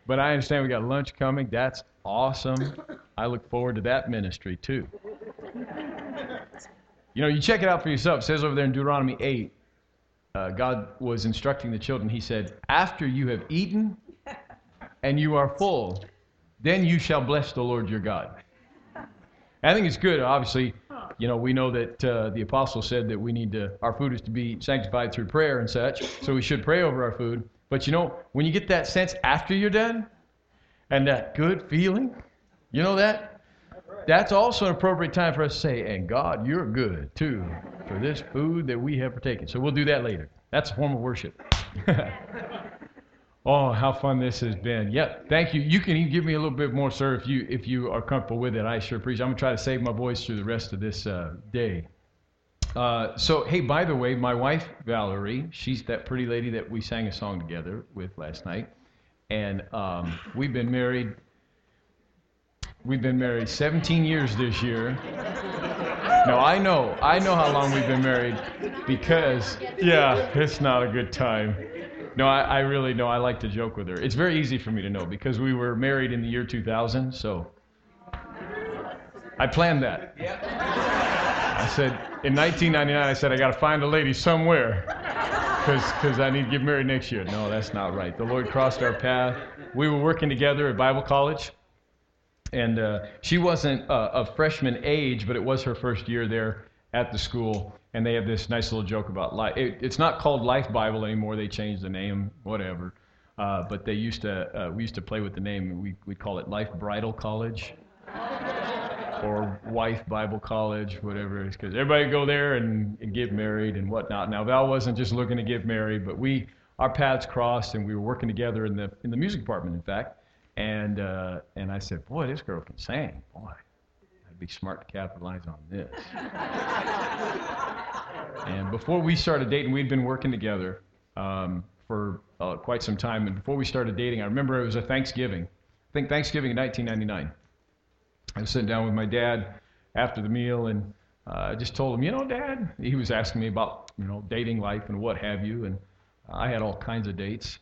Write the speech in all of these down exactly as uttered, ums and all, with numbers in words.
But I understand we got lunch coming. That's awesome. I look forward to that ministry too. You know, you check it out for yourself. It says over there in Deuteronomy eight, uh, God was instructing the children. He said, after you have eaten and you are full, then you shall bless the Lord your God. I think it's good. Obviously, you know, we know that uh, the apostle said that we need to, our food is to be sanctified through prayer and such, so we should pray over our food. But you know, when you get that sense after you're done, and that good feeling, you know that? That's also an appropriate time for us to say, and God, you're good, too, for this food that we have partaken. So we'll do that later. That's a form of worship. Oh, how fun this has been. Yep, thank you. You can even give me a little bit more, sir, if you if you are comfortable with it. I sure appreciate it. I'm going to try to save my voice through the rest of this uh, day. Uh, so, hey, by the way, my wife, Valerie, she's that pretty lady that we sang a song together with last night. And um, we've been married, we've been married seventeen years this year. No, I know, I know how long we've been married because, yeah, it's not a good time. No, I, I really know. I like to joke with her. It's very easy for me to know because we were married in the year two thousand, so I planned that. I said, in nineteen ninety-nine, I said, I got to find a lady somewhere because I need to get married next year. No, that's not right. The Lord crossed our path. We were working together at Bible college, and uh, she wasn't uh, of freshman age, but it was her first year there at the school. And they have this nice little joke about life. It, it's not called Life Bible anymore. They changed the name, whatever. Uh, but they used to, uh, we used to play with the name. We we call it Life Bridal College or Wife Bible College, whatever it is, because everybody go there and, and get married and whatnot. Now Val wasn't just looking to get married, but we our paths crossed, and we were working together in the in the music department, in fact. And uh, and I said, boy, this girl can sing, boy. I'd be smart to capitalize on this. And before we started dating, we'd been working together um, for uh, quite some time. And before we started dating, I remember it was a Thanksgiving. I think Thanksgiving in nineteen ninety-nine. I was sitting down with my dad after the meal, and uh, I just told him, you know, Dad, he was asking me about, you know, dating life and what have you. And I had all kinds of dates.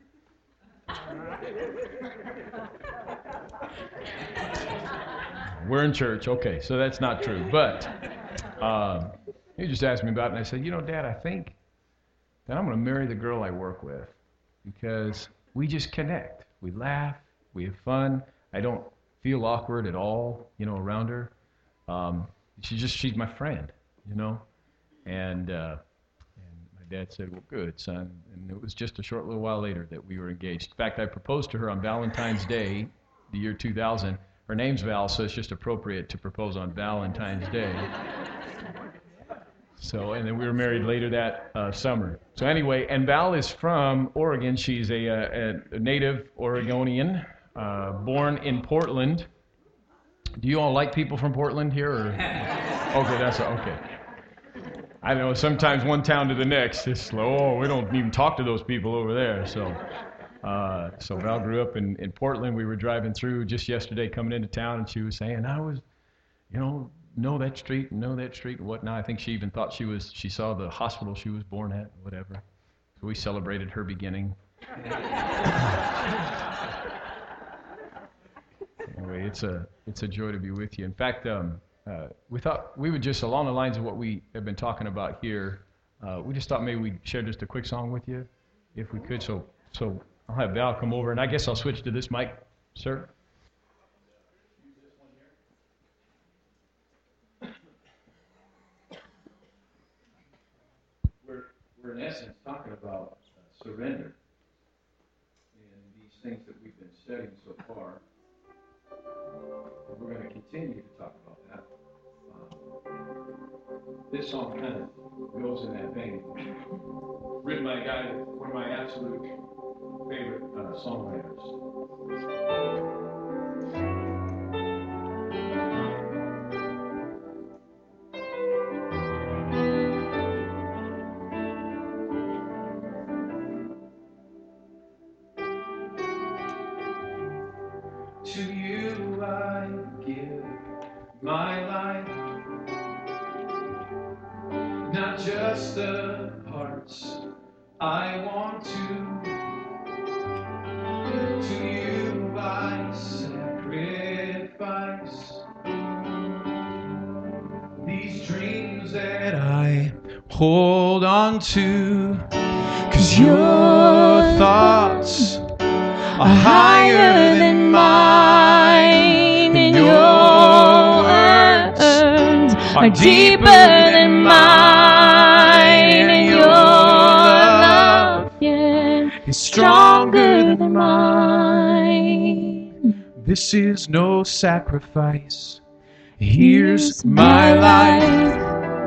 We're in church. Okay, so that's not true. But uh, he just asked me about it, and I said, you know, Dad, I think that I'm going to marry the girl I work with because we just connect. We laugh. We have fun. I don't feel awkward at all, you know, around her. Um, she's just, she's my friend, you know. And, uh, and my dad said, well, good, son. And it was just a short little while later that we were engaged. In fact, I proposed to her on Valentine's Day, the year two thousand. Her name's Val, so it's just appropriate to propose on Valentine's Day. So, and then we were married later that uh, summer. So anyway, and Val is from Oregon. She's a, a, a native Oregonian, uh, born in Portland. Do you all like people from Portland here? Or? Okay, that's okay. I know sometimes one town to the next, it's slow. Oh, we don't even talk to those people over there. So. Uh, so Val grew up in, in Portland. We were driving through just yesterday coming into town, and she was saying, I was, you know, know that street and know that street and whatnot. I think she even thought she was, she saw the hospital she was born at, whatever. So we celebrated her beginning. Anyway, it's a, it's a joy to be with you. In fact, um, uh, we thought we would just, along the lines of what we have been talking about here, uh, we just thought maybe we'd share just a quick song with you, if we could. So, so I'll have Val come over, and I guess I'll switch to this mic, sir. We're, we're in essence talking about uh, surrender and these things that we've been studying so far. And we're going to continue to talk about that. Um, this song kind of goes in that vein. Written by a guy, one of my absolute favorite uh, songwriters. To you I give my life, not just the parts I want to. To you hold on to, 'cause your thoughts are higher than mine, and your words are deeper than mine, and your love, yeah, is stronger than mine. This is no sacrifice. Here's my life.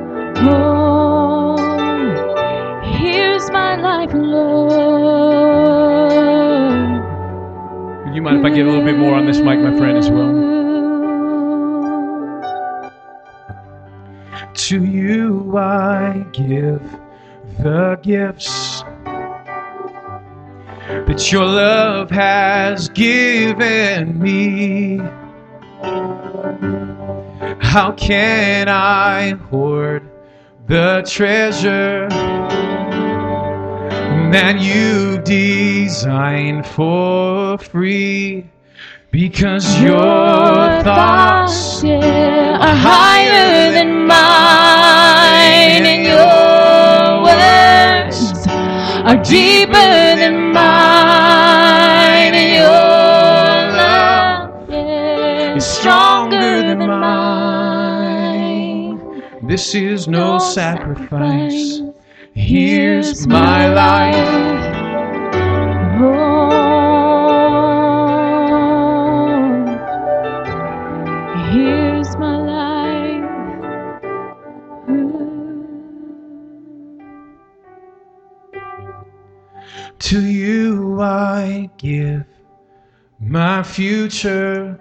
Oh, here's my life, Lord. Do you mind if I get a little bit more on this mic, my friend, as well? To you I give the gifts that your love has given me. How can I hoard the treasure that you designed for free? Because your thoughts yeah, are higher than mine, and your words are deeper than mine, and your love, yeah, is stronger than mine. This is no sacrifice. Here's my life. Oh, here's my life. Ooh. To you I give my future,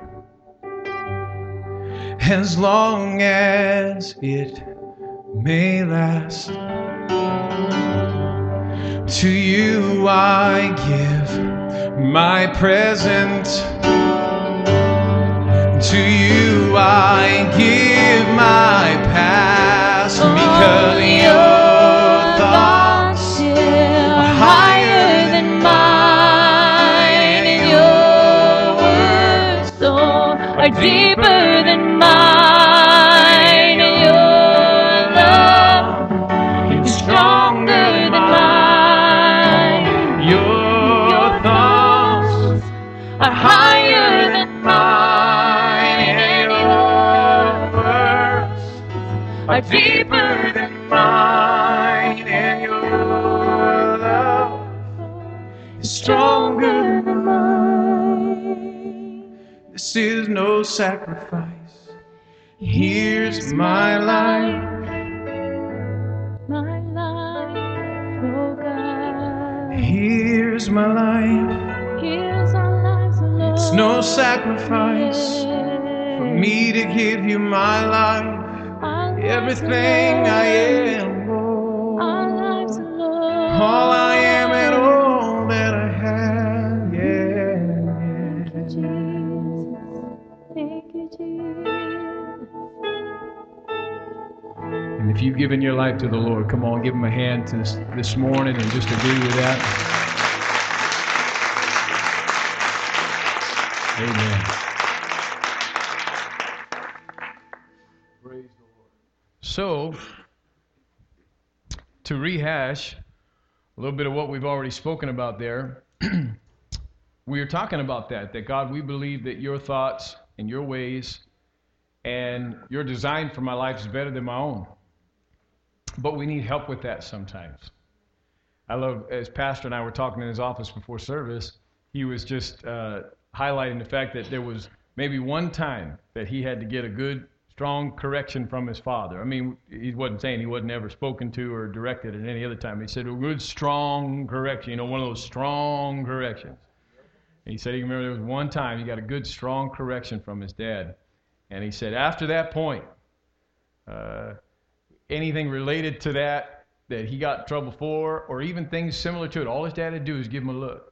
as long as it may last. To you I give my present. To you I give my past, because your thoughts are higher than mine, and your words so are deeper than mine, and your love is stronger than mine. Your thoughts are higher than mine, and your words are deeper than mine, and your love is stronger than mine. This is no sacrifice. Here's my life. my life, oh God. Here's my life. Here's our lives, Lord. It's no sacrifice for me to give you my life. Everything I am, Lord. Our lives, Lord. All I am and all that I have, yeah. Thank you, Jesus. Thank you, Jesus. And if you've given your life to the Lord, come on, give him a hand this, this morning and just agree with that. Amen. Praise the Lord. So, to rehash a little bit of what we've already spoken about there, we are talking about that, that God, we believe that your thoughts and your ways and your design for my life is better than my own. But we need help with that sometimes. I love, as Pastor and I were talking in his office before service, he was just uh, highlighting the fact that there was maybe one time that he had to get a good, strong correction from his father. I mean, he wasn't saying he wasn't ever spoken to or directed at any other time. He said a good, strong correction, you know, one of those strong corrections. And he said he remember there was one time he got a good, strong correction from his dad. And he said after that point, uh, anything related to that, that he got in trouble for, or even things similar to it, all his dad had to do is give him a look.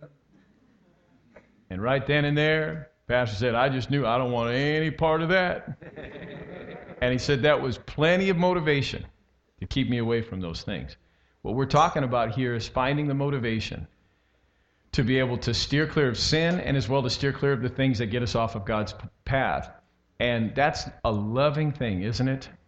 And right then and there, Pastor said, I just knew I don't want any part of that. And he said that was plenty of motivation to keep me away from those things. What we're talking about here is finding the motivation to be able to steer clear of sin and as well to steer clear of the things that get us off of God's path. And that's a loving thing, isn't it?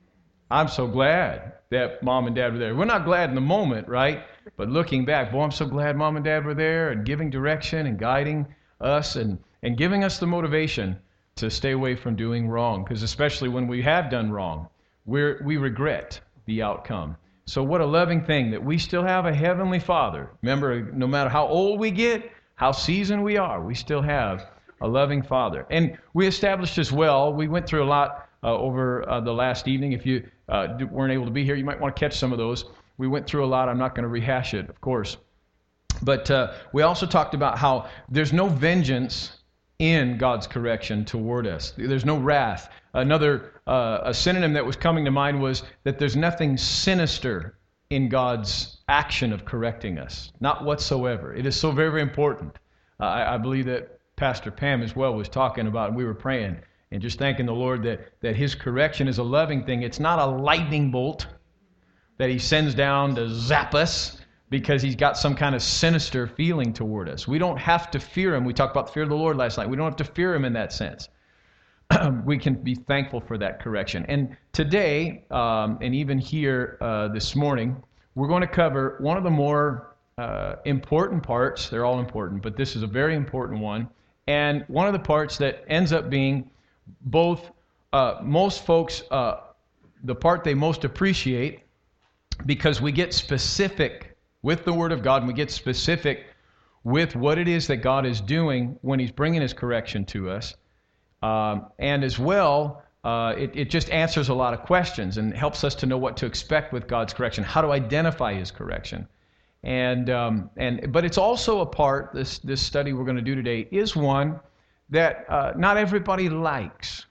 I'm so glad that mom and dad were there. We're not glad in the moment, right? But looking back, boy, I'm so glad mom and dad were there and giving direction and guiding us and, and giving us the motivation to stay away from doing wrong. Because especially when we have done wrong, we're, we regret the outcome. So what a loving thing that we still have a heavenly Father. Remember, no matter how old we get, how seasoned we are, we still have a loving Father. And we established as well, we went through a lot uh, over uh, the last evening. If you uh, weren't able to be here, you might want to catch some of those. We went through a lot. I'm not going to rehash it, of course. But uh, we also talked about how there's no vengeance in God's correction toward us. There's no wrath. Another uh, a synonym that was coming to mind was that there's nothing sinister in God's action of correcting us. Not whatsoever. It is so very, very important. Uh, I, I believe that Pastor Pam as well was talking about, and we were praying and just thanking the Lord that, that His correction is a loving thing. It's not a lightning bolt that He sends down to zap us because He's got some kind of sinister feeling toward us. We don't have to fear Him. We talked about the fear of the Lord last night. We don't have to fear Him in that sense. We can be thankful for that correction. And today, um, and even here uh, this morning, we're going to cover one of the more uh, important parts. They're all important, but this is a very important one. And one of the parts that ends up being both, uh, most folks, uh, the part they most appreciate, because we get specific with the Word of God, and we get specific with what it is that God is doing when He's bringing His correction to us. Um, and as well, uh, it, it just answers a lot of questions and helps us to know what to expect with God's correction, how to identify His correction. And um, and but it's also a part, this, this study we're going to do today is one that uh, not everybody likes.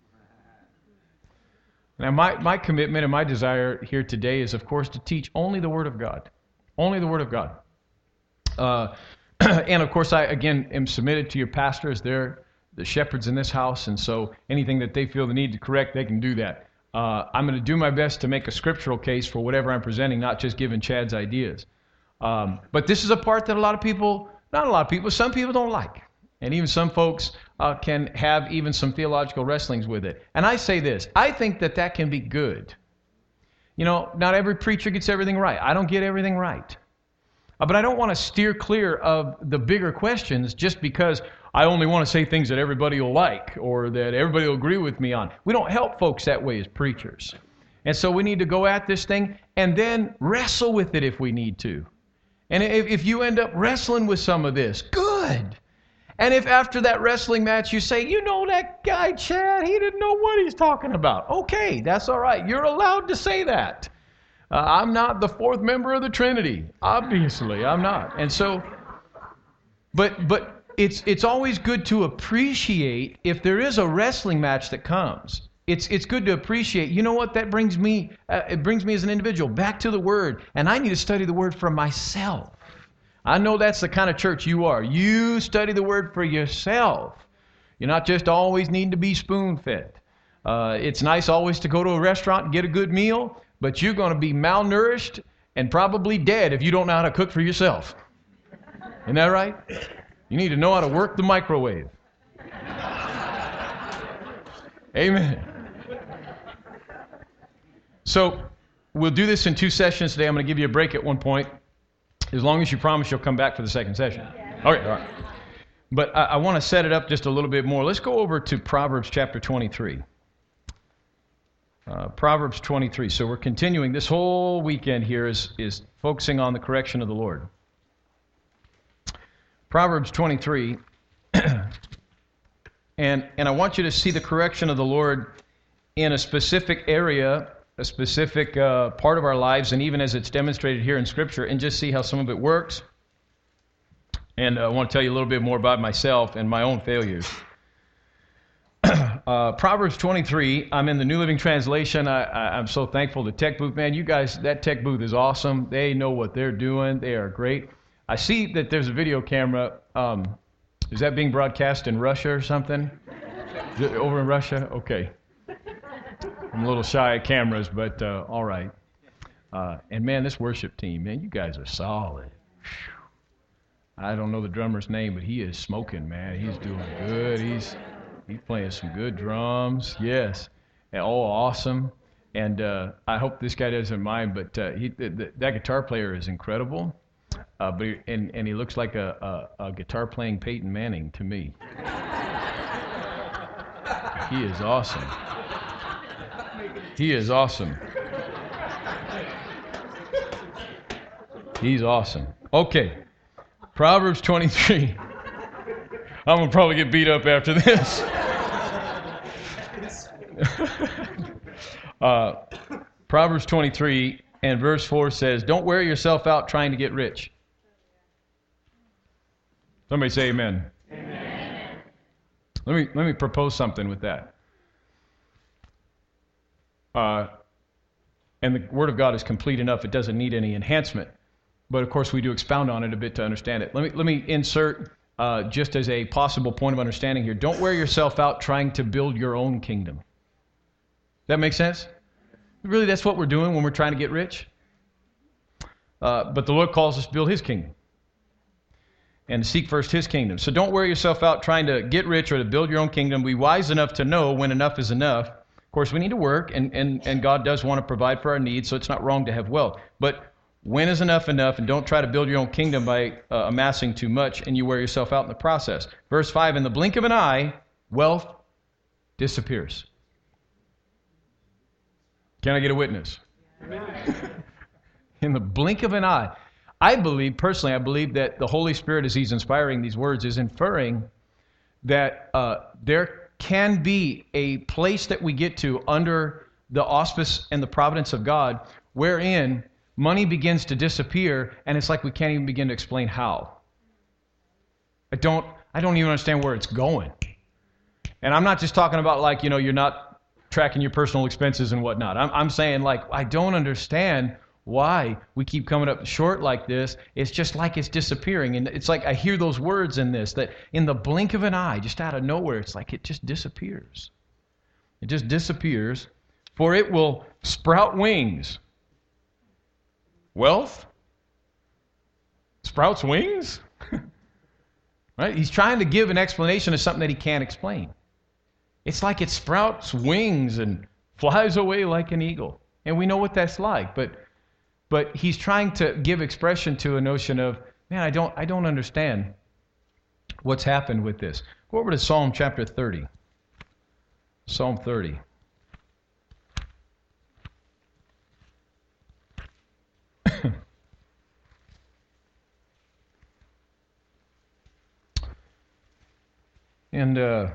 Now, my, my commitment and my desire here today is, of course, to teach only the Word of God. Only the Word of God. Uh, and, of course, I, again, am submitted to your pastors. They're the shepherds in this house, and so anything that they feel the need to correct, they can do that. Uh, I'm going to do my best to make a scriptural case for whatever I'm presenting, not just giving Chad's ideas. Um, but this is a part that a lot of people, not a lot of people, some people don't like. And even some folks uh, can have even some theological wrestlings with it. And I say this, I think that that can be good. You know, not every preacher gets everything right. I don't get everything right. Uh, but I don't want to steer clear of the bigger questions just because I only want to say things that everybody will like or that everybody will agree with me on. We don't help folks that way as preachers. And so we need to go at this thing and then wrestle with it if we need to. And if, if you end up wrestling with some of this, good. And if after that wrestling match you say, you know that guy Chad, he didn't know what he's talking about. Okay, that's all right. You're allowed to say that. Uh, I'm not the fourth member of the Trinity. Obviously, I'm not. And so, but but it's it's always good to appreciate if there is a wrestling match that comes. It's it's good to appreciate. You know what that brings me? Uh, it brings me as an individual back to the Word, and I need to study the Word for myself. I know that's the kind of church you are. You study the Word for yourself. You're not just always needing to be spoon-fed. Uh, it's nice always to go to a restaurant and get a good meal, but you're going to be malnourished and probably dead if you don't know how to cook for yourself. Isn't that right? You need to know how to work the microwave. Amen. So we'll do this in two sessions today. I'm going to give you a break at one point, as long as you promise you'll come back for the second session. Okay, all right. But I, I want to set it up just a little bit more. Let's go over to Proverbs chapter twenty-three. Uh, Proverbs twenty-three. So we're continuing. This whole weekend here is, is focusing on the correction of the Lord. Proverbs twenty-three. and, and I want you to see the correction of the Lord in a specific area, a specific uh, part of our lives, and even as it's demonstrated here in Scripture, and just see how some of it works. And I want to tell you a little bit more about myself and my own failures. Uh, Proverbs twenty-three, I'm in the New Living Translation. I, I, I'm so thankful to Tech Booth. Man, you guys, that Tech Booth is awesome. They know what they're doing. They are great. I see that there's a video camera. Um, is that being broadcast in Russia or something? Over in Russia? Okay. I'm a little shy of cameras, but uh, all right. Uh, and man, this worship team, man, you guys are solid. Whew. I don't know the drummer's name, but he is smoking, man. He's doing good. He's... He's playing some good drums. Yes. And, oh, awesome. And uh, I hope this guy doesn't mind, but uh, he, th- th- that guitar player is incredible. Uh, but he, and, and he looks like a, a, a guitar-playing Peyton Manning to me. He is awesome. He is awesome. He's awesome. Okay, Proverbs twenty-three. I'm going to probably get beat up after this. uh, Proverbs twenty-three and verse four says, don't wear yourself out trying to get rich. Somebody say amen. Amen. Let me, let me propose something with that. Uh, and the Word of God is complete enough. It doesn't need any enhancement. But, of course, we do expound on it a bit to understand it. Let me, let me insert, uh, just as a possible point of understanding here, don't wear yourself out trying to build your own kingdom. That make sense? Really, that's what we're doing when we're trying to get rich. Uh, but the Lord calls us to build His kingdom and to seek first His kingdom. So don't wear yourself out trying to get rich or to build your own kingdom. Be wise enough to know when enough is enough. Of course, we need to work, and, and, and God does want to provide for our needs, so it's not wrong to have wealth. But when is enough enough? And don't try to build your own kingdom by uh, amassing too much, and you wear yourself out in the process. Verse five, in the blink of an eye, wealth disappears. Can I get a witness? In the blink of an eye. I believe, personally, I believe that the Holy Spirit, as He's inspiring these words, is inferring that uh, there can be a place that we get to under the auspice and the providence of God wherein money begins to disappear, and it's like we can't even begin to explain how. I don't, I don't even understand where it's going. And I'm not just talking about like, you know, you're not tracking your personal expenses and whatnot. I'm, I'm saying like, I don't understand why we keep coming up short like this. It's just like it's disappearing. And it's like I hear those words in this, that in the blink of an eye, just out of nowhere, it's like it just disappears. It just disappears, for it will sprout wings. Wealth sprouts wings? Right? He's trying to give an explanation of something that he can't explain. It's like it sprouts wings and flies away like an eagle. And we know what that's like, but but he's trying to give expression to a notion of, man, I don't I don't understand what's happened with this. Go over to Psalm chapter thirty. Psalm thirty. And uh,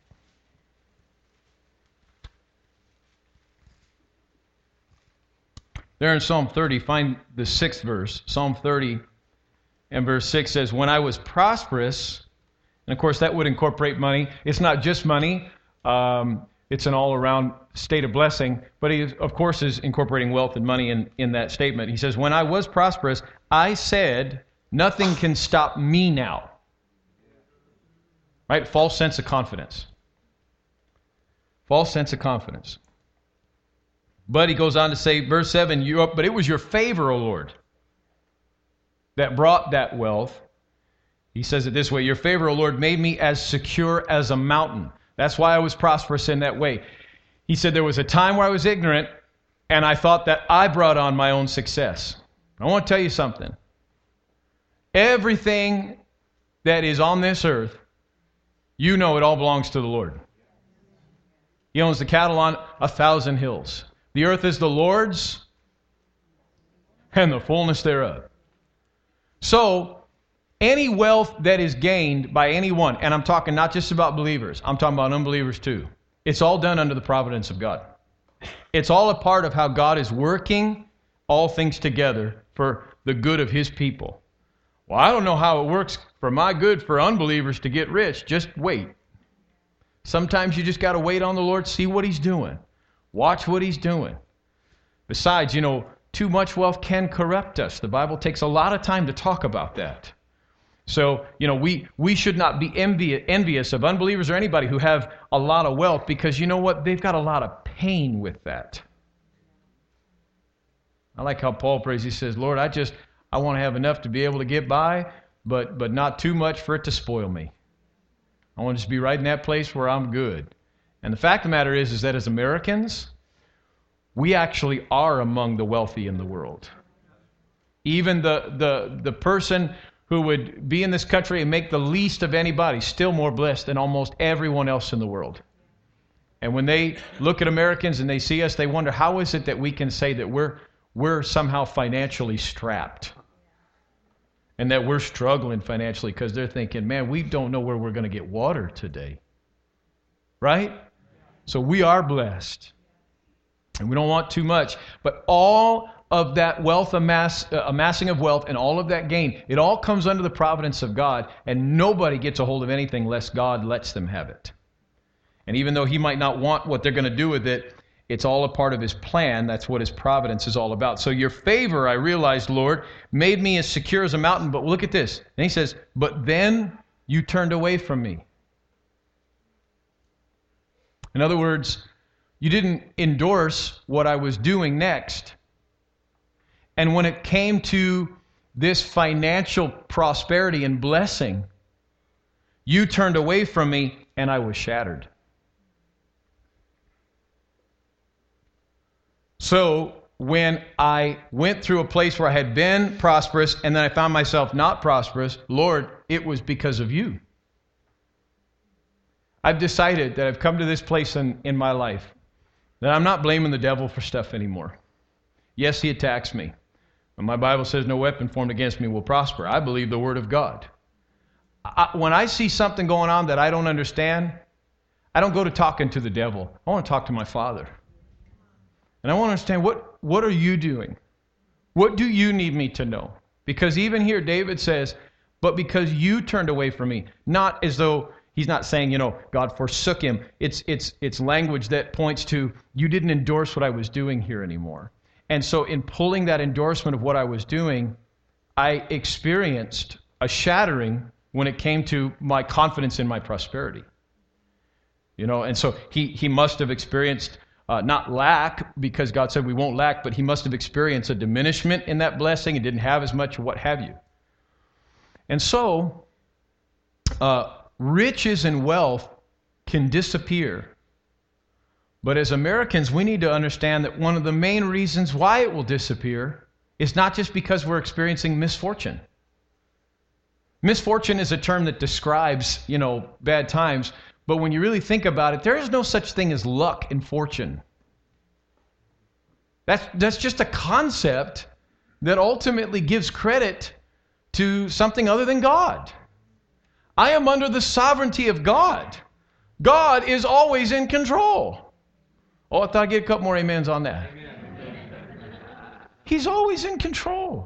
there in Psalm thirty, find the sixth verse. Psalm thirty and verse six says, when I was prosperous, and of course that would incorporate money. It's not just money. Um, it's an all-around state of blessing. But he, of course, is incorporating wealth and money in, in that statement. He says, when I was prosperous, I said, nothing can stop me now. Right? False sense of confidence. False sense of confidence. But he goes on to say, verse seven, you, but it was your favor, O Lord, that brought that wealth. He says it this way, your favor, O Lord, made me as secure as a mountain. That's why I was prosperous in that way. He said there was a time where I was ignorant, and I thought that I brought on my own success. I want to tell you something. Everything that is on this earth, you know it all belongs to the Lord. He owns the cattle on a thousand hills. The earth is the Lord's and the fullness thereof. So, any wealth that is gained by anyone, and I'm talking not just about believers, I'm talking about unbelievers too. It's all done under the providence of God. It's all a part of how God is working all things together for the good of His people. Well, I don't know how it works for my good for unbelievers to get rich. Just wait. Sometimes you just got to wait on the Lord, see what He's doing. Watch what He's doing. Besides, you know, too much wealth can corrupt us. The Bible takes a lot of time to talk about that. So, you know, we, we should not be envi- envious of unbelievers or anybody who have a lot of wealth, because you know what? They've got a lot of pain with that. I like how Paul prays. He says, Lord, I just, I want to have enough to be able to get by, but but not too much for it to spoil me. I want to just be right in that place where I'm good. And the fact of the matter is, is that as Americans, we actually are among the wealthy in the world. Even the, the, the person who would be in this country and make the least of anybody, still more blessed than almost everyone else in the world. And when they look at Americans and they see us, they wonder, how is it that we can say that we're, we're somehow financially strapped? And that we're struggling financially, because they're thinking, man, we don't know where we're going to get water today. Right? So we are blessed. And we don't want too much. But all of that wealth, amass, uh, amassing of wealth and all of that gain, it all comes under the providence of God. And nobody gets a hold of anything unless God lets them have it. And even though He might not want what they're going to do with it, it's all a part of His plan. That's what His providence is all about. So your favor, I realized, Lord, made me as secure as a mountain. But look at this. And He says, but then you turned away from me. In other words, you didn't endorse what I was doing next. And when it came to this financial prosperity and blessing, you turned away from me and I was shattered. So when I went through a place where I had been prosperous and then I found myself not prosperous, Lord, it was because of you. I've decided that I've come to this place in, in my life that I'm not blaming the devil for stuff anymore. Yes, he attacks me. And my Bible says no weapon formed against me will prosper. I believe the Word of God. I, when I see something going on that I don't understand, I don't go to talking to the devil. I want to talk to my Father. And I want to understand, what, what are you doing? What do you need me to know? Because even here, David says, but because you turned away from me. Not as though he's not saying, you know, God forsook him. It's, it's, it's language that points to, you didn't endorse what I was doing here anymore. And so in pulling that endorsement of what I was doing, I experienced a shattering when it came to my confidence in my prosperity. You know, and so he, he must have experienced Uh, not lack, because God said we won't lack, but he must have experienced a diminishment in that blessing and didn't have as much, what have you. And so, uh, riches and wealth can disappear. But as Americans, we need to understand that one of the main reasons why it will disappear is not just because we're experiencing misfortune. Misfortune is a term that describes, you know, bad times. But when you really think about it, there is no such thing as luck and fortune. That's, that's just a concept that ultimately gives credit to something other than God. I am under the sovereignty of God. God is always in control. Oh, I thought I'd get a couple more amens on that. He's always in control.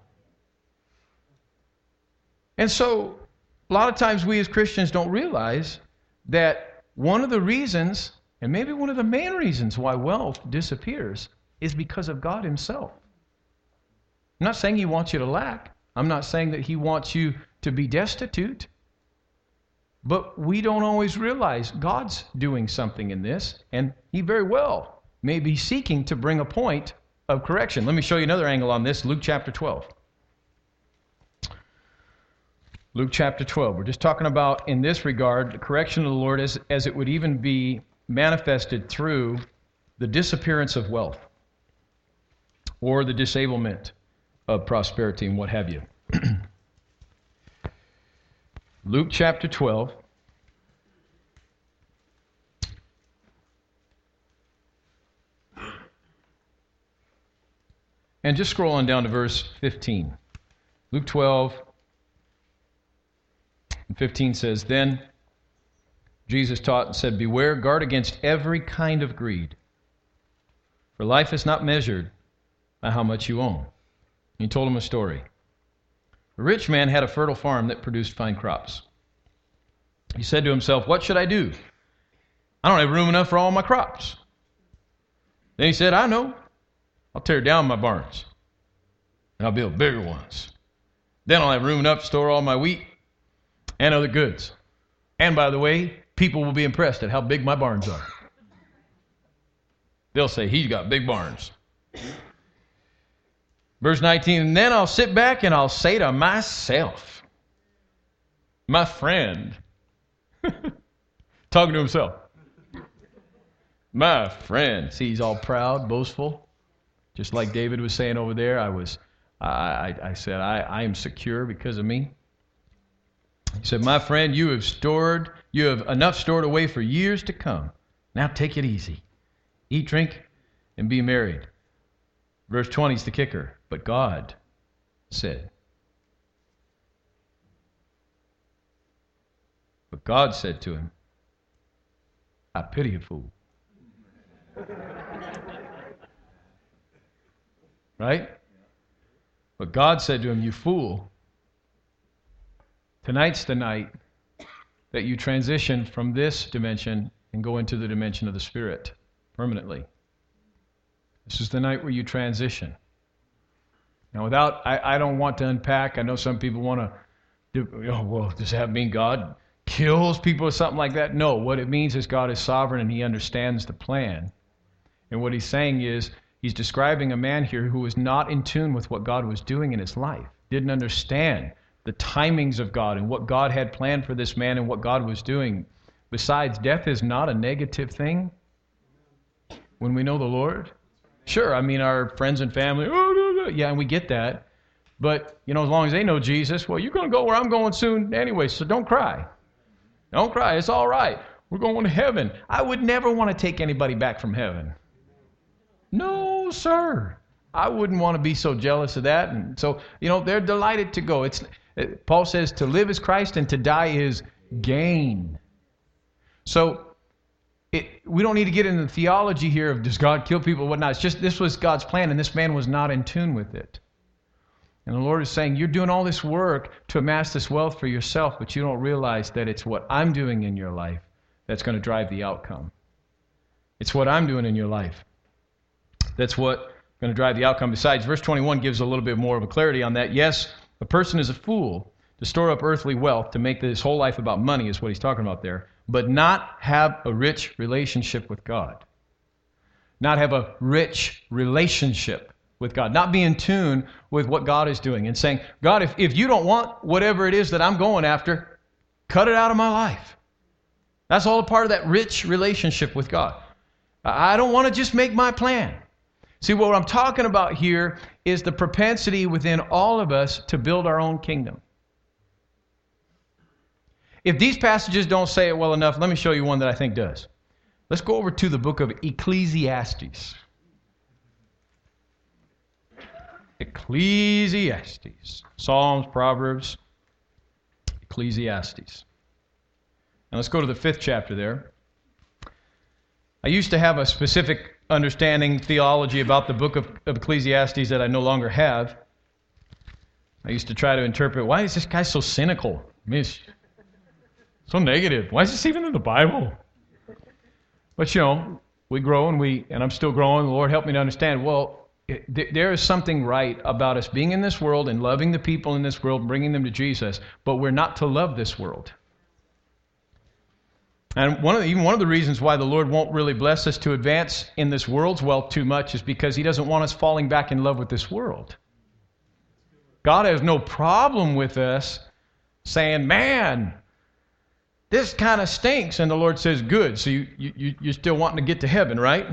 And so, a lot of times we as Christians don't realize that one of the reasons, and maybe one of the main reasons why wealth disappears, is because of God himself. I'm not saying he wants you to lack. I'm not saying that he wants you to be destitute. But we don't always realize God's doing something in this, and he very well may be seeking to bring a point of correction. Let me show you another angle on this, Luke chapter twelve. Luke chapter twelve. We're just talking about, in this regard, the correction of the Lord as, as it would even be manifested through the disappearance of wealth or the disablement of prosperity and what have you. Luke chapter twelve. And just scroll on down to verse fifteen. Luke twelve. And fifteen says, Then Jesus taught and said, Beware, guard against every kind of greed. For life is not measured by how much you own. And he told him a story. A rich man had a fertile farm that produced fine crops. He said to himself, What should I do? I don't have room enough for all my crops. Then he said, I know. I'll tear down my barns, and I'll build bigger ones. Then I'll have room enough to store all my wheat and other goods. And by the way, people will be impressed at how big my barns are. They'll say, he's got big barns. Verse nineteen, and then I'll sit back and I'll say to myself, my friend, talking to himself, my friend, see, he's all proud, boastful. Just like David was saying over there, I was, I, I, I said, I, I am secure because of me. He said, my friend, you have stored, you have enough stored away for years to come. Now take it easy. Eat, drink, and be merry. Verse twenty is the kicker. But God said, but God said to him, I pity a fool. Right? But God said to him, you fool, tonight's the night that you transition from this dimension and go into the dimension of the Spirit permanently. This is the night where you transition. Now, without, I, I don't want to unpack. I know some people want to do, oh, well, does that mean God kills people or something like that? No, what it means is God is sovereign and He understands the plan. And what He's saying is, He's describing a man here who was not in tune with what God was doing in his life, didn't understand the timings of God and what God had planned for this man and what God was doing. Besides, death is not a negative thing when we know the Lord. Sure, I mean, our friends and family, oh, no, no. Yeah, and we get that. But, you know, as long as they know Jesus, well, you're going to go where I'm going soon anyway, so don't cry. Don't cry. It's all right. We're going to heaven. I would never want to take anybody back from heaven. No, sir. I wouldn't want to be so jealous of that. And so, you know, they're delighted to go. It's Paul says to live is Christ and to die is gain. So it, we don't need to get into the theology here of does God kill people or whatnot. It's just this was God's plan and this man was not in tune with it. And the Lord is saying, you're doing all this work to amass this wealth for yourself, but you don't realize that it's what I'm doing in your life that's going to drive the outcome. It's what I'm doing in your life that's what going to drive the outcome. Besides, verse twenty-one gives a little bit more of a clarity on that. Yes, a person is a fool to store up earthly wealth, to make his whole life about money is what he's talking about there, but not have a rich relationship with God. Not have a rich relationship with God. Not be in tune with what God is doing and saying, God, if, if you don't want whatever it is that I'm going after, cut it out of my life. That's all a part of that rich relationship with God. I don't want to just make my plan. See, what I'm talking about here is the propensity within all of us to build our own kingdom. If these passages don't say it well enough, let me show you one that I think does. Let's go over to the book of Ecclesiastes. Ecclesiastes. Psalms, Proverbs, Ecclesiastes. Now let's go to the fifth chapter there. I used to have a specific understanding theology about the book of, of Ecclesiastes that I no longer have. I used to try to interpret, why is this guy so cynical? I mean, it's so negative. Why is this even in the Bible? But, you know, we grow and we, and I'm still growing. The Lord helped me to understand, well, it, th- there is something right about us being in this world and loving the people in this world and bringing them to Jesus, but we're not to love this world. And one of the, even one of the reasons why the Lord won't really bless us to advance in this world's wealth too much is because He doesn't want us falling back in love with this world. God has no problem with us saying, man, this kind of stinks. And the Lord says, good. So you, you, you're still wanting to get to heaven, right?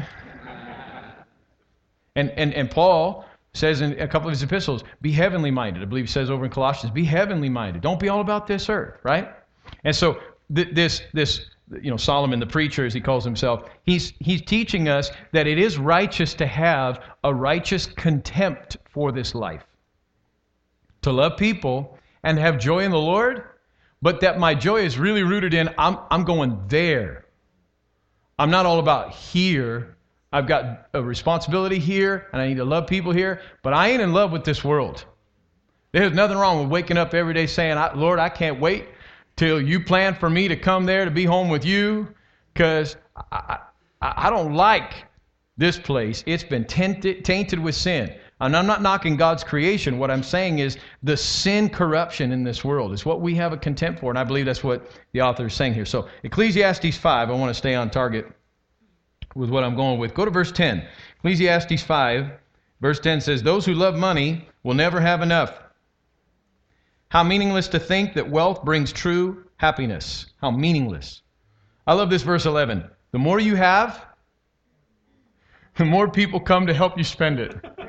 and, and, and Paul says in a couple of his epistles, be heavenly minded. I believe he says over in Colossians, be heavenly minded. Don't be all about this earth, right? And so th- this this... you know, Solomon the preacher, as he calls himself, he's he's teaching us that it is righteous to have a righteous contempt for this life. To love people and have joy in the Lord, but that my joy is really rooted in, I'm I'm going there. I'm not all about here. I've got a responsibility here, and I need to love people here, but I ain't in love with this world. There's nothing wrong with waking up every day saying, Lord, I can't wait till you plan for me to come there to be home with you, because I, I, I don't like this place. It's been tainted, tainted with sin. And I'm not knocking God's creation. What I'm saying is the sin corruption in this world is what we have a contempt for, and I believe that's what the author is saying here. So Ecclesiastes five, I want to stay on target with what I'm going with. Go to verse ten. Ecclesiastes five, verse ten says, those who love money will never have enough. How meaningless to think that wealth brings true happiness. How meaningless. I love this verse eleven. The more you have, the more people come to help you spend it.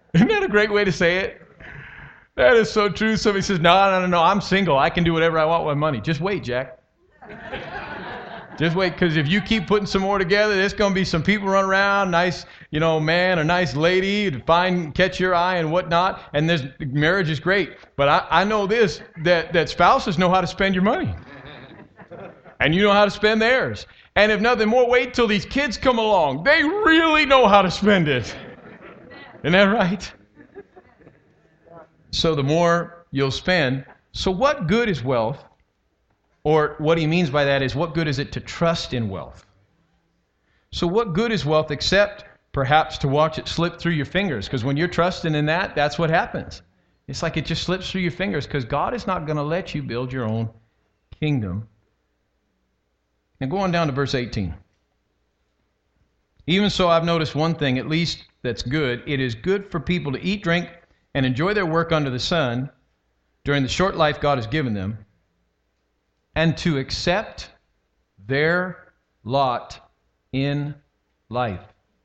Isn't that a great way to say it? That is so true. Somebody says, no, no, no, no, I'm single. I can do whatever I want with my money. Just wait, Jack. Just wait, because if you keep putting some more together, there's going to be some people run around, nice, you know, man or nice lady to find, catch your eye and whatnot. And this marriage is great. But I, I know this, that, that spouses know how to spend your money. And you know how to spend theirs. And if nothing more, wait till these kids come along. They really know how to spend it. Isn't that right? So the more you'll spend. So what good is wealth? Or what he means by that is, what good is it to trust in wealth? So what good is wealth except perhaps to watch it slip through your fingers? Because when you're trusting in that, that's what happens. It's like it just slips through your fingers because God is not going to let you build your own kingdom. Now go on down to verse eighteen. Even so, I've noticed one thing, at least that's good. It is good for people to eat, drink, and enjoy their work under the sun during the short life God has given them, and to accept their lot in life.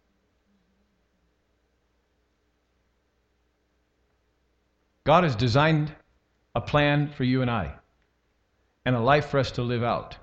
God has designed a plan for you and I, and a life for us to live out.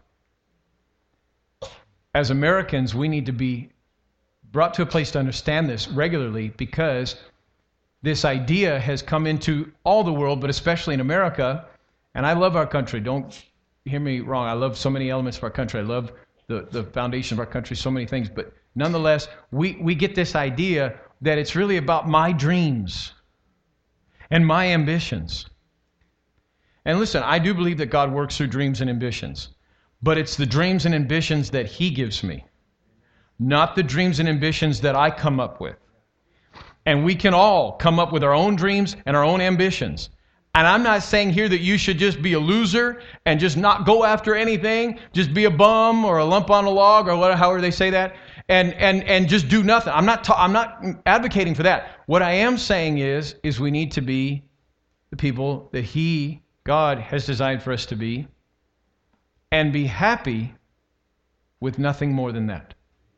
As Americans, we need to be brought to a place to understand this regularly, because this idea has come into all the world, but especially in America. And I love our country. Don't hear me wrong. I love so many elements of our country. I love the, the foundation of our country, so many things. But nonetheless, we, we get this idea that it's really about my dreams and my ambitions. And listen, I do believe that God works through dreams and ambitions. But it's the dreams and ambitions that He gives me, not the dreams and ambitions that I come up with. And we can all come up with our own dreams and our own ambitions. And I'm not saying here that you should just be a loser and just not go after anything, just be a bum or a lump on a log or whatever, however they say that, and and and just do nothing. I'm not ta- I'm not advocating for that. What I am saying is is we need to be the people that He, God, has designed for us to be, and be happy with nothing more than that.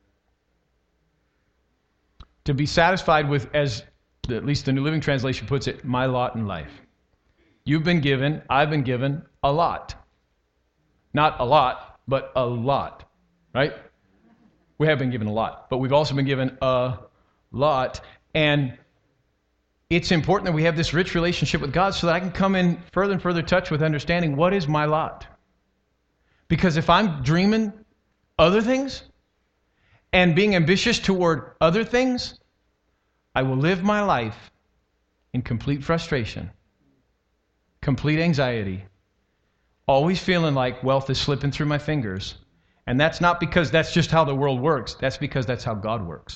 To be satisfied with, as the, at least the New Living Translation puts it, my lot in life. You've been given, I've been given a lot. Not a lot, but a lot. Right? We have been given a lot, but we've also been given a lot. And it's important that we have this rich relationship with God so that I can come in further and further touch with understanding what is my lot. Because if I'm dreaming other things and being ambitious toward other things, I will live my life in complete frustration, complete anxiety, always feeling like wealth is slipping through my fingers. And that's not because that's just how the world works. That's because that's how God works.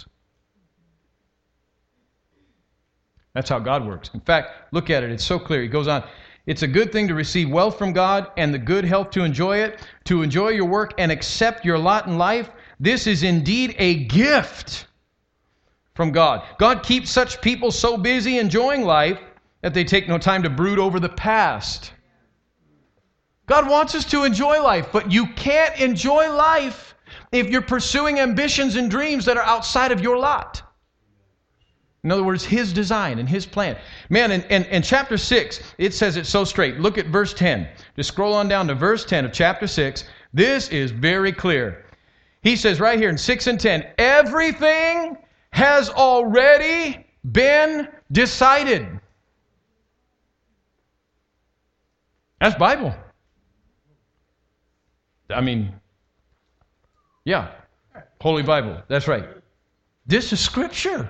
That's how God works. In fact, look at it. It's so clear. He goes on. It's a good thing to receive wealth from God and the good health to enjoy it, to enjoy your work and accept your lot in life. This is indeed a gift from God. God keeps such people so busy enjoying life that they take no time to brood over the past. God wants us to enjoy life, but you can't enjoy life if you're pursuing ambitions and dreams that are outside of your lot. In other words, His design and His plan. Man, in, in, in chapter six, it says it so straight. Look at verse ten. Just scroll on down to verse ten of chapter six. This is very clear. He says right here in six and ten, everything has already been decided. That's Bible. I mean, yeah, Holy Bible. That's right. This is Scripture.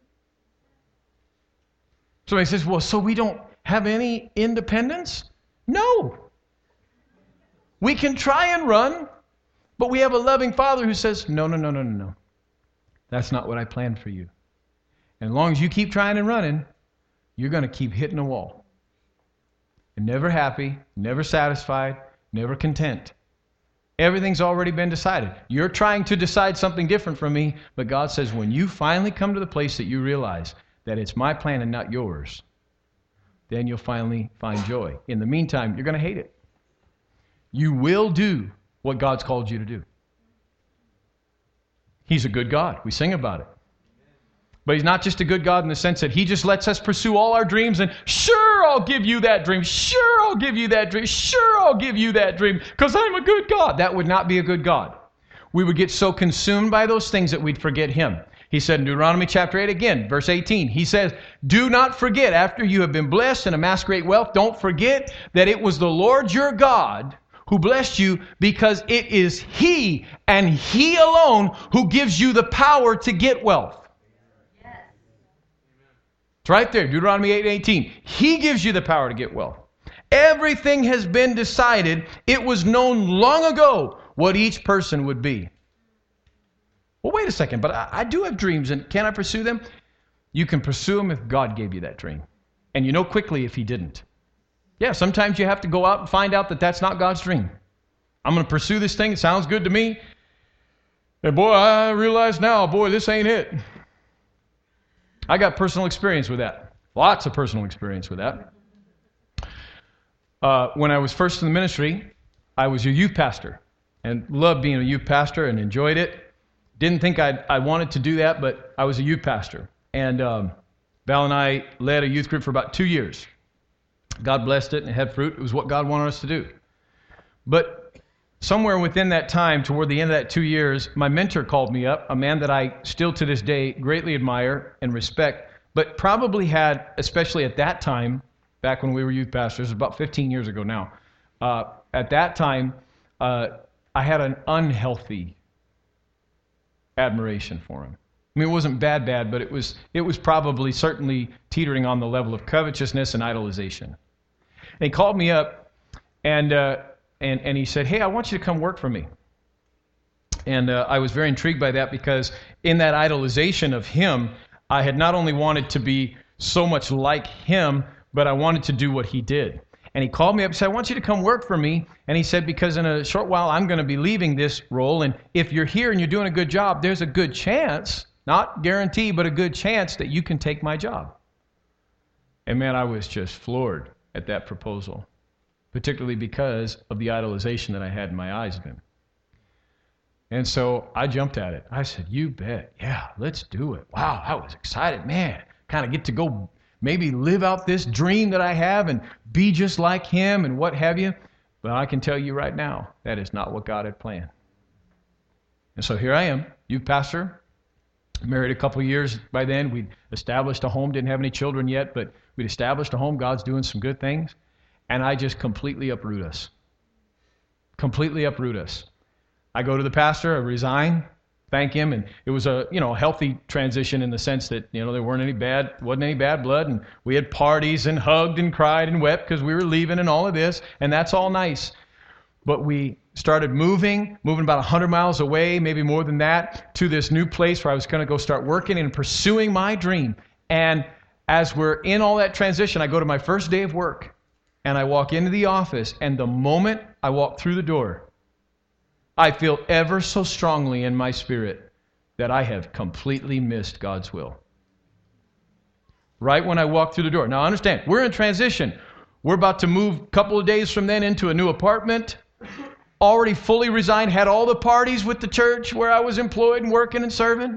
Somebody says, well, so we don't have any independence? No. We can try and run, but we have a loving Father who says, no, no, no, no, no, no. That's not what I planned for you. And as long as you keep trying and running, you're going to keep hitting a wall. And never happy, never satisfied, never content. Everything's already been decided. You're trying to decide something different from me, but God says when you finally come to the place that you realize that it's my plan and not yours, then you'll finally find joy. In the meantime, you're going to hate it. You will do what God's called you to do. He's a good God. We sing about it. But he's not just a good God in the sense that he just lets us pursue all our dreams and sure, I'll give you that dream. Sure, I'll give you that dream. Sure, I'll give you that dream because I'm a good God. That would not be a good God. We would get so consumed by those things that we'd forget him. He said in Deuteronomy chapter eight again, verse eighteen, he says, do not forget after you have been blessed and amassed great wealth, don't forget that it was the Lord your God who blessed you because it is he and he alone who gives you the power to get wealth. It's right there, Deuteronomy eight eighteen. He gives you the power to get wealth. Everything has been decided. It was known long ago what each person would be. Well, wait a second, but I, I do have dreams, and can I pursue them? You can pursue them if God gave you that dream. And you know quickly if he didn't. Yeah, sometimes you have to go out and find out that that's not God's dream. I'm going to pursue this thing. It sounds good to me. And boy, I realize now, boy, this ain't it. I got personal experience with that. Lots of personal experience with that. Uh, when I was first in the ministry, I was a youth pastor and loved being a youth pastor and enjoyed it. Didn't think I'd, I wanted to do that, but I was a youth pastor. And um, Val and I led a youth group for about two years. God blessed it and it had fruit. It was what God wanted us to do. But somewhere within that time, toward the end of that two years, my mentor called me up, a man that I still to this day greatly admire and respect, but probably had, especially at that time, back when we were youth pastors, about fifteen years ago now, uh, at that time, uh, I had an unhealthy admiration for him. I mean, it wasn't bad, bad, but it was it was probably certainly teetering on the level of covetousness and idolization. And he called me up, and uh, and and he said, "Hey, I want you to come work for me." And uh, I was very intrigued by that because in that idolization of him, I had not only wanted to be so much like him, but I wanted to do what he did. And he called me up and said, "I want you to come work for me." And he said, "Because in a short while, I'm going to be leaving this role. And if you're here and you're doing a good job, there's a good chance, not guarantee, but a good chance that you can take my job." And man, I was just floored at that proposal, particularly because of the idolization that I had in my eyes of him. And so I jumped at it. I said, "You bet. Yeah, let's do it." Wow, I was excited. Man, kind of get to go maybe live out this dream that I have and be just like him and what have you. But I can tell you right now, that is not what God had planned. And so here I am, youth pastor, married a couple of years by then. We'd established a home, didn't have any children yet, but we'd established a home. God's doing some good things. And I just completely uproot us. Completely uproot us. I go to the pastor, I resign, thank him, and it was a you know healthy transition in the sense that you know there weren't any bad, wasn't any bad blood, and we had parties and hugged and cried and wept because we were leaving and all of this, and that's all nice. But we started moving, moving about one hundred miles away, maybe more than that, to this new place where I was going to go start working and pursuing my dream. And as we're in all that transition, I go to my first day of work, and I walk into the office, and the moment I walk through the door, I feel ever so strongly in my spirit that I have completely missed God's will. Right when I walk through the door. Now understand, we're in transition. We're about to move a couple of days from then into a new apartment. Already fully resigned, had all the parties with the church where I was employed and working and serving.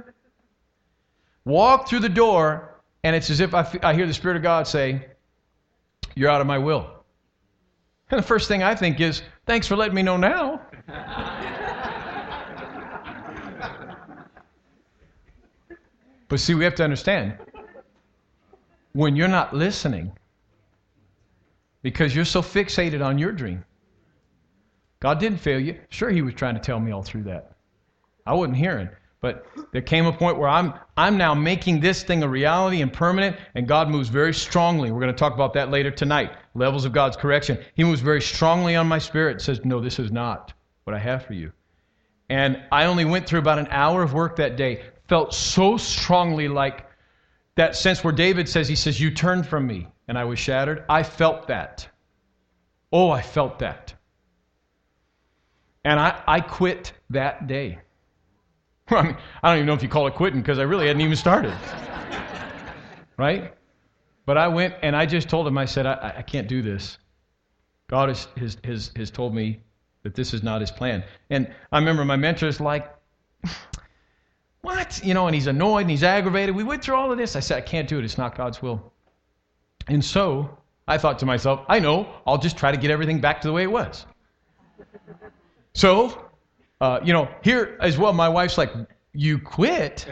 Walk through the door, and it's as if I, f- I hear the Spirit of God say, "You're out of my will." And the first thing I think is, "Thanks for letting me know now." But see, we have to understand, when you're not listening, because you're so fixated on your dream, God didn't fail you. Sure, he was trying to tell me all through that. I wasn't hearing. But there came a point where I'm I'm now making this thing a reality and permanent, and God moves very strongly. We're going to talk about that later tonight, levels of God's correction. He moves very strongly on my spirit and says, "No, this is not what I have for you." And I only went through about an hour of work that day, felt so strongly like that sense where David says, he says, "You turned from me, and I was shattered." I felt that. Oh, I felt that. And I, I quit that day. I mean, I don't even know if you call it quitting because I really hadn't even started. Right? But I went and I just told him, I said, I, I can't do this. God has, has, has, has told me that this is not his plan. And I remember my mentor's like, what? You know, and he's annoyed and he's aggravated. We went through all of this. I said, I can't do it. It's not God's will. And so I thought to myself, I know, I'll just try to get everything back to the way it was. So, uh, you know, here as well, my wife's like, you quit?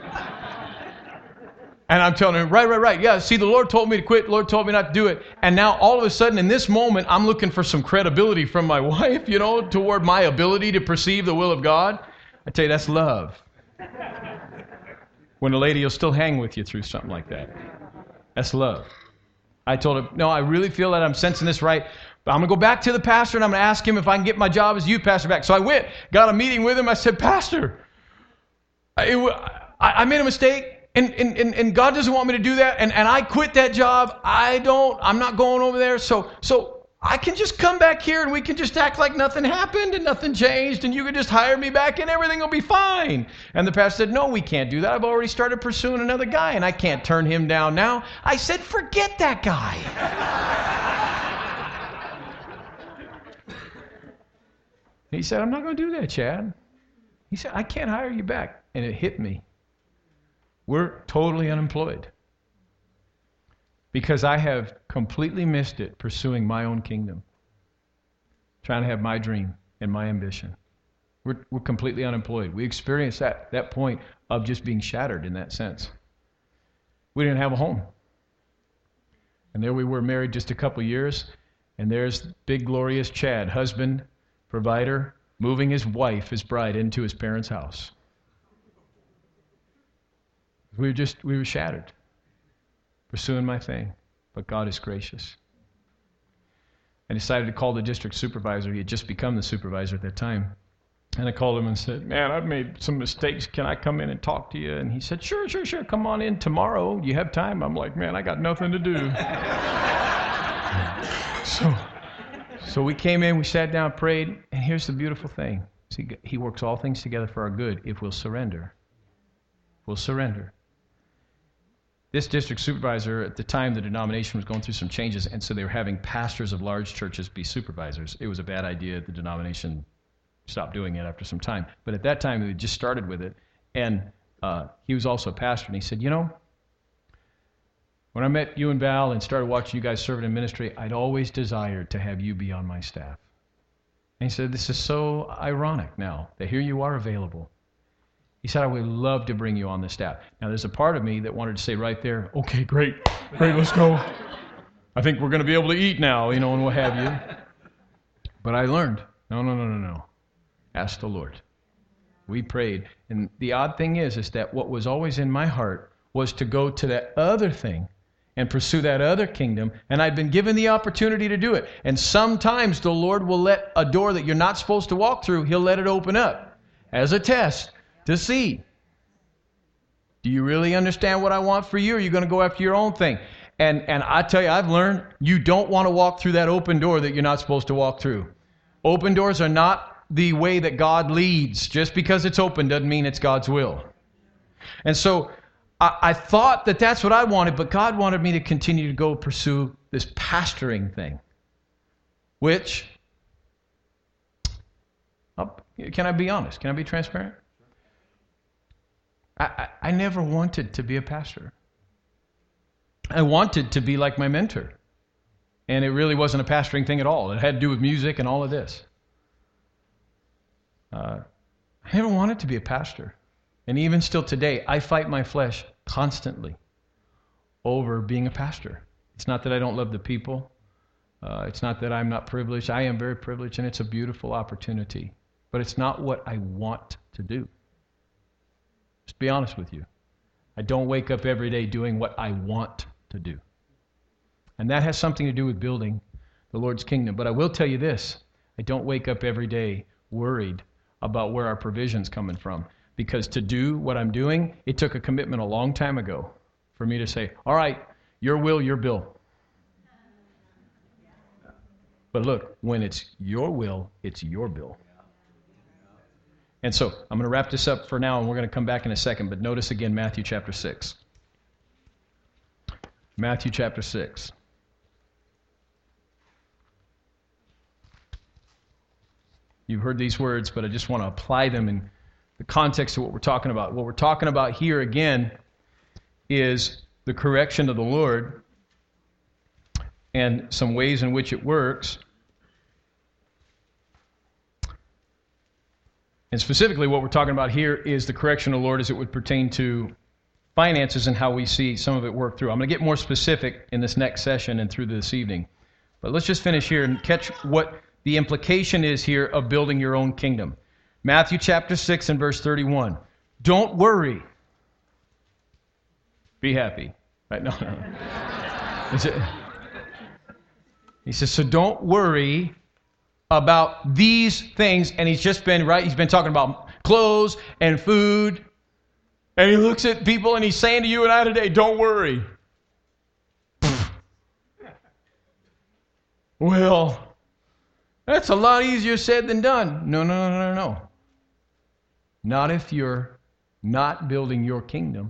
And I'm telling her, right, right, right. Yeah, see, the Lord told me to quit. The Lord told me not to do it. And now all of a sudden in this moment, I'm looking for some credibility from my wife, you know, toward my ability to perceive the will of God. I tell you, that's love. When a lady will still hang with you through something like that. That's love. I told her, no, I really feel that I'm sensing this right. But I'm going to go back to the pastor and I'm going to ask him if I can get my job as youth pastor back. So I went, got a meeting with him. I said, Pastor, I, I made a mistake. And, and, and God doesn't want me to do that, and, and I quit that job. I don't, I'm not going over there. So so I can just come back here and we can just act like nothing happened and nothing changed, and you can just hire me back and everything will be fine. And the pastor said, no, we can't do that. I've already started pursuing another guy, and I can't turn him down now. I said, forget that guy. He said, I'm not going to do that, Chad. He said, I can't hire you back. And it hit me. We're totally unemployed because I have completely missed it pursuing my own kingdom, trying to have my dream and my ambition. We're, we're completely unemployed. We experienced that, that point of just being shattered in that sense. We didn't have a home. And there we were married just a couple years, and there's big, glorious Chad, husband, provider, moving his wife, his bride, into his parents' house. We were just, we were shattered, pursuing my thing, but God is gracious. I decided to call the district supervisor. He had just become the supervisor at that time. And I called him and said, man, I've made some mistakes. Can I come in and talk to you? And he said, sure, sure, sure. Come on in tomorrow. You have time? I'm like, man, I got nothing to do. so, so we came in, we sat down, prayed, and here's the beautiful thing. See, he works all things together for our good if we'll surrender. We'll surrender. This district supervisor, at the time, the denomination was going through some changes, and so they were having pastors of large churches be supervisors. It was a bad idea. The denomination stopped doing it after some time. But at that time, we just started with it, and uh, he was also a pastor, and he said, you know, when I met you and Val and started watching you guys serving in ministry, I'd always desired to have you be on my staff. And he said, this is so ironic now that here you are available. He said, I would love to bring you on the staff. Now, there's a part of me that wanted to say right there, okay, great, great, let's go. I think we're going to be able to eat now, you know, and what have you. But I learned, no, no, no, no, no. Ask the Lord. We prayed. And the odd thing is, is that what was always in my heart was to go to that other thing and pursue that other kingdom, and I'd been given the opportunity to do it. And sometimes the Lord will let a door that you're not supposed to walk through, He'll let it open up as a test. To see, do you really understand what I want for you, or are you going to go after your own thing? And and I tell you, I've learned you don't want to walk through that open door that you're not supposed to walk through. Open doors are not the way that God leads. Just because it's open doesn't mean it's God's will. And so I, I thought that that's what I wanted, but God wanted me to continue to go pursue this pastoring thing, which, oh, can I be honest? Can I be transparent? I, I never wanted to be a pastor. I wanted to be like my mentor. And it really wasn't a pastoring thing at all. It had to do with music and all of this. Uh, I never wanted to be a pastor. And even still today, I fight my flesh constantly over being a pastor. It's not that I don't love the people. Uh, it's not that I'm not privileged. I am very privileged, and it's a beautiful opportunity. But it's not what I want to do. Just be honest with you. I don't wake up every day doing what I want to do. And that has something to do with building the Lord's kingdom. But I will tell you this. I don't wake up every day worried about where our provision's coming from. Because to do what I'm doing, it took a commitment a long time ago for me to say, all right, your will, your bill. But look, when it's your will, it's your bill. And so I'm going to wrap this up for now, and we're going to come back in a second. But notice again Matthew chapter six. Matthew chapter six. You've heard these words, but I just want to apply them and the context of what we're talking about. What we're talking about here again is the correction of the Lord and some ways in which it works. And specifically what we're talking about here is the correction of the Lord as it would pertain to finances and how we see some of it work through. I'm going to get more specific in this next session and through this evening. But let's just finish here and catch what the implication is here of building your own kingdom. Matthew chapter six and verse thirty-one. Don't worry. Be happy. Right? No, no, no. He says, so don't worry about these things. And he's just been, right, he's been talking about clothes and food. And he looks at people and he's saying to you and I today, don't worry. Well, that's a lot easier said than done. No, no, no, no, no. Not if you're not building your kingdom.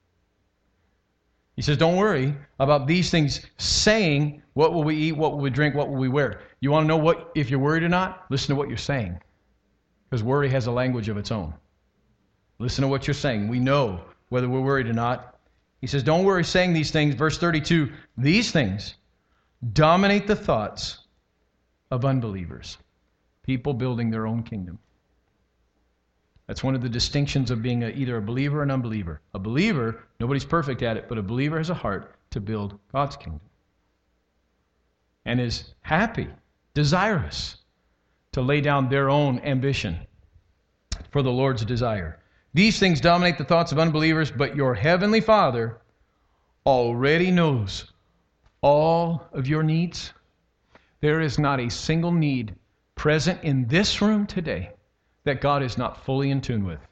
He says, don't worry about these things, saying, what will we eat, what will we drink, what will we wear? You want to know what if you're worried or not? Listen to what you're saying. Because worry has a language of its own. Listen to what you're saying. We know whether we're worried or not. He says, don't worry saying these things. Verse thirty-two, these things dominate the thoughts of unbelievers. People building their own kingdom. That's one of the distinctions of being a, either a believer or an unbeliever. A believer, nobody's perfect at it, but a believer has a heart to build God's kingdom. And is happy, desirous to lay down their own ambition for the Lord's desire. These things dominate the thoughts of unbelievers, but your heavenly Father already knows all of your needs. There is not a single need present in this room today that God is not fully in tune with.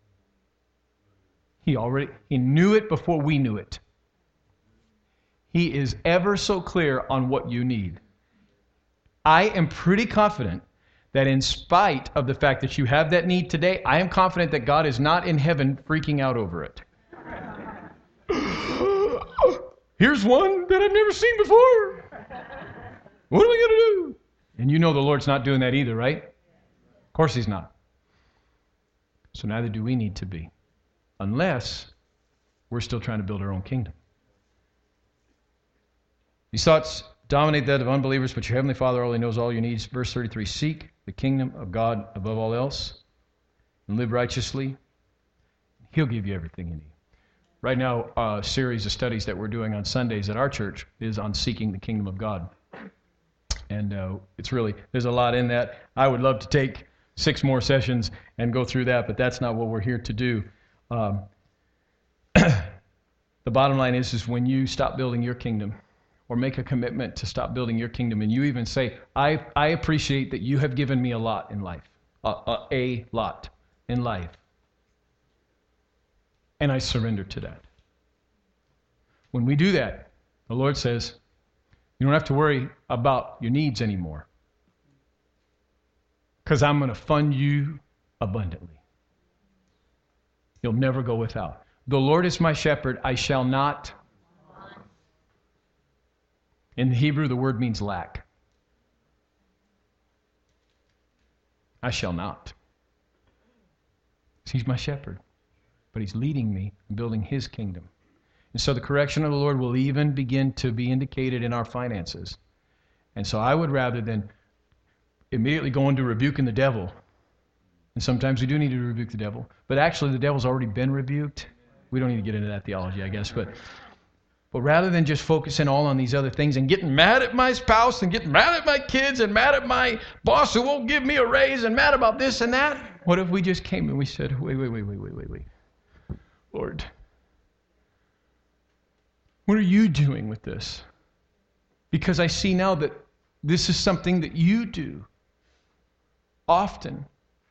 He already, He knew it before we knew it. He is ever so clear on what you need. I am pretty confident that in spite of the fact that you have that need today, I am confident that God is not in heaven freaking out over it. Here's one that I've never seen before. What are we going to do? And you know the Lord's not doing that either, right? Of course He's not. So neither do we need to be, unless we're still trying to build our own kingdom. These thoughts dominate that of unbelievers, but your heavenly Father already knows all your needs. Verse thirty-three, seek the kingdom of God above all else and live righteously. He'll give you everything you need. Right now, a series of studies that we're doing on Sundays at our church is on seeking the kingdom of God. And uh, it's really, there's a lot in that. I would love to take six more sessions and go through that, but that's not what we're here to do. Um, the bottom line is, is when you stop building your kingdom, or make a commitment to stop building your kingdom, and you even say, I, I appreciate that you have given me a lot in life, a, a, a lot in life, and I surrender to that. When we do that, the Lord says, you don't have to worry about your needs anymore, because I'm going to fund you abundantly. You'll never go without. The Lord is my shepherd, I shall not. In Hebrew, the word means lack. I shall not. He's my shepherd, but He's leading me in building His kingdom. And so the correction of the Lord will even begin to be indicated in our finances. And so I would rather than immediately go into rebuking the devil, and sometimes we do need to rebuke the devil, but actually the devil's already been rebuked. We don't need to get into that theology, I guess, but But rather than just focusing all on these other things and getting mad at my spouse and getting mad at my kids and mad at my boss who won't give me a raise and mad about this and that, what if we just came and we said, wait, wait, wait, wait, wait, wait, wait. Lord, what are you doing with this? Because I see now that this is something that you do often.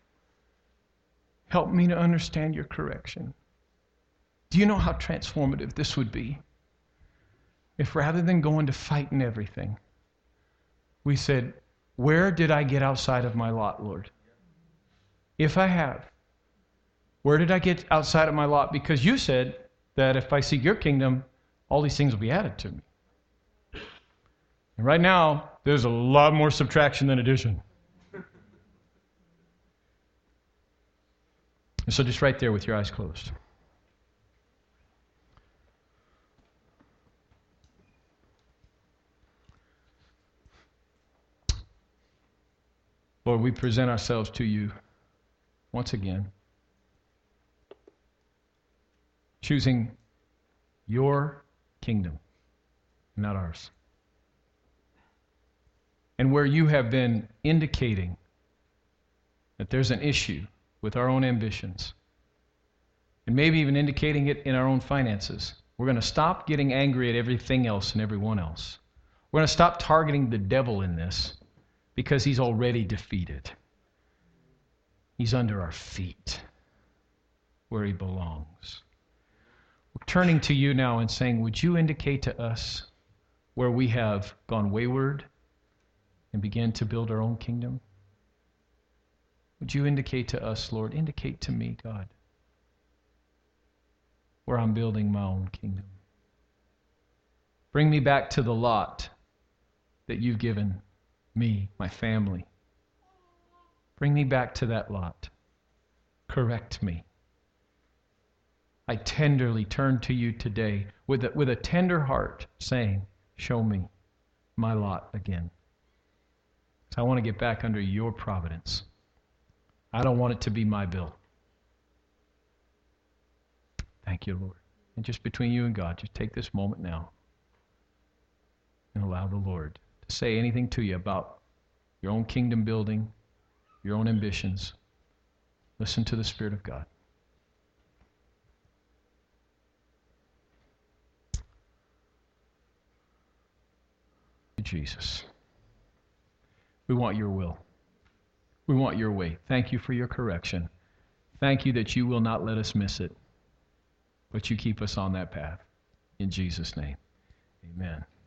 Help me to understand your correction. Do you know how transformative this would be? If rather than going to fighting everything, we said, where did I get outside of my lot, Lord? If I have, where did I get outside of my lot? Because you said that if I seek your kingdom, all these things will be added to me. And right now, there's a lot more subtraction than addition. And so just right there with your eyes closed. Lord, we present ourselves to you once again, choosing your kingdom, not ours. And where you have been indicating that there's an issue with our own ambitions, and maybe even indicating it in our own finances, we're going to stop getting angry at everything else and everyone else. We're going to stop targeting the devil in this because he's already defeated. He's under our feet where he belongs. We're turning to you now and saying, would you indicate to us where we have gone wayward and begin to build our own kingdom? Would you indicate to us, Lord, indicate to me, God, where I'm building my own kingdom. Bring me back to the lot that you've given me, my family. Bring me back to that lot. Correct me. I tenderly turn to you today with a, with a tender heart saying, show me my lot again. So I want to get back under your providence. I don't want it to be my bill. Thank you, Lord. And just between you and God, just take this moment now and allow the Lord to say anything to you about your own kingdom building, your own ambitions. Listen to the Spirit of God. Jesus, we want your will. We want your way. Thank you for your correction. Thank you that you will not let us miss it, but you keep us on that path. In Jesus' name, amen.